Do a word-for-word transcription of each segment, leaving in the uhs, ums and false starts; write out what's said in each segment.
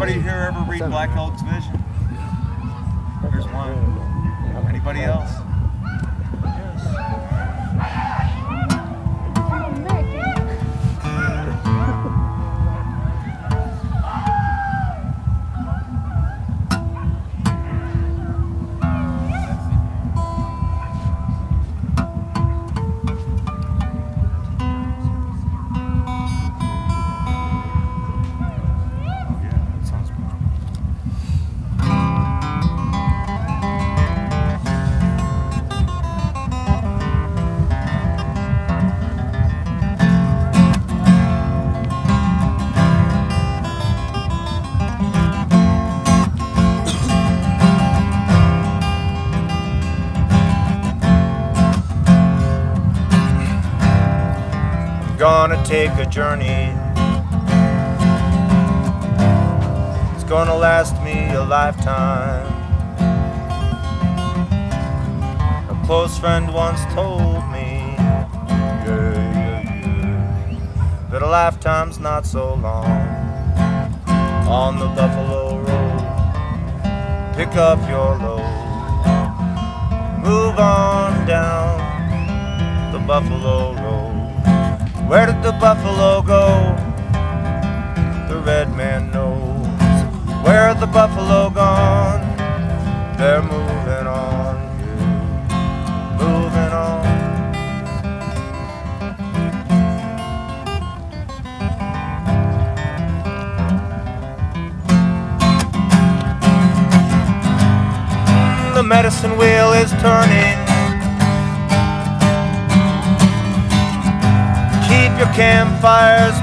Anybody here ever read Black Elk's Vision? There's one. Anybody else? Gonna take a journey. It's gonna last me a lifetime. A close friend once told me, yeah, yeah, yeah, that a lifetime's not so long. On the Buffalo Road, pick up your load, move on down the Buffalo Road. Where did the buffalo go? The red man knows. Where are the buffalo gone? They're moving on, yeah, moving on. The medicine wheel is turning. Keep your campfires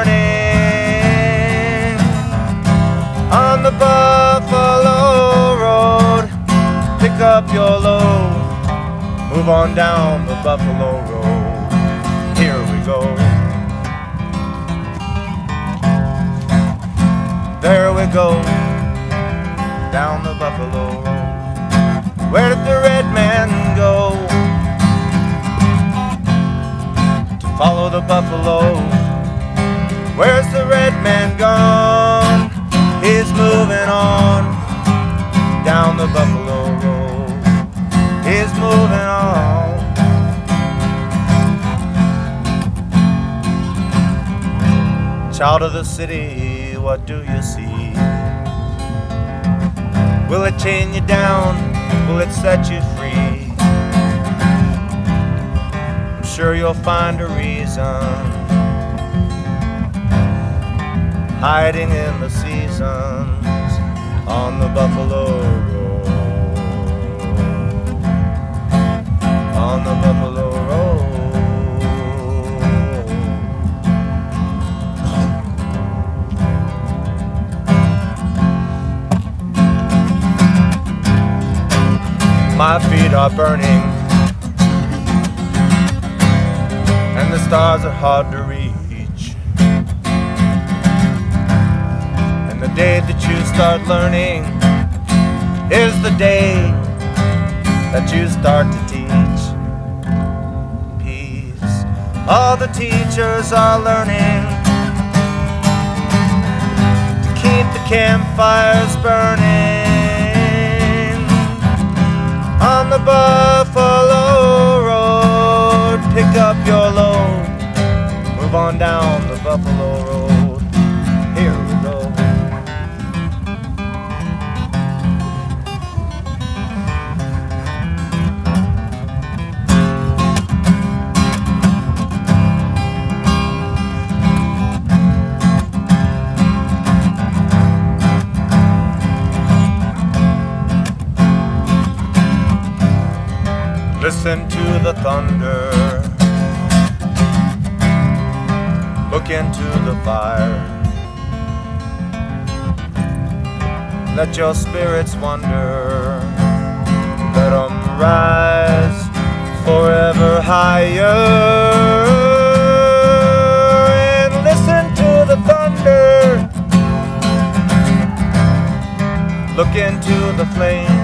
burning on the Buffalo Road. Pick up your load, move on down the Buffalo Road. Here we go. There we go, down the Buffalo Road. Where did the red man go? Follow the buffalo. Where's the red man gone? He's moving on down the Buffalo Road. He's moving on. Child of the city, what do you see? Will it chain you down? Will it set you free? Sure you'll find a reason hiding in the seasons on the Buffalo Road, on the Buffalo Road. My feet are burning and the stars are hard to reach. And the day that you start learning is the day that you start to teach peace. All the teachers are learning to keep the campfires burning on the Buffalo Road. Pick up your load, move on down the Buffalo Road. Here we go. Listen to the thunder, look into the fire. Let your spirits wander, let them rise forever higher. And listen to the thunder, look into the flame.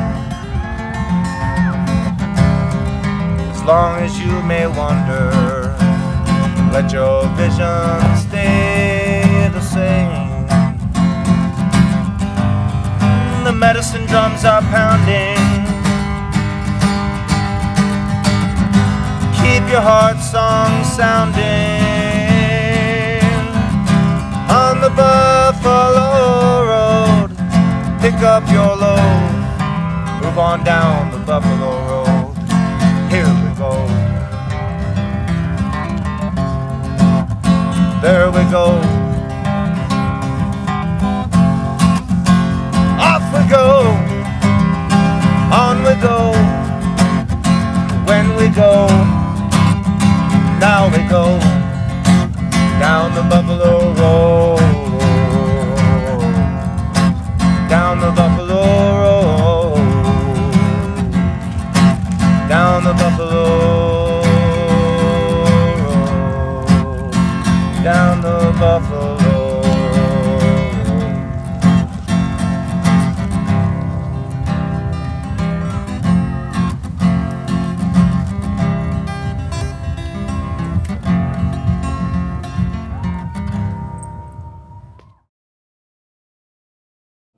As long as you may wander, let your vision stay the same. your heart song sounding on the Buffalo Road. Pick up your load, move on down the Buffalo Road. Here we go. There we go. Off we go. On we go. When we go. Now we go. Down the Buffalo Road. Down the Buffalo Road. Down the Buffalo Road. Down the Buffalo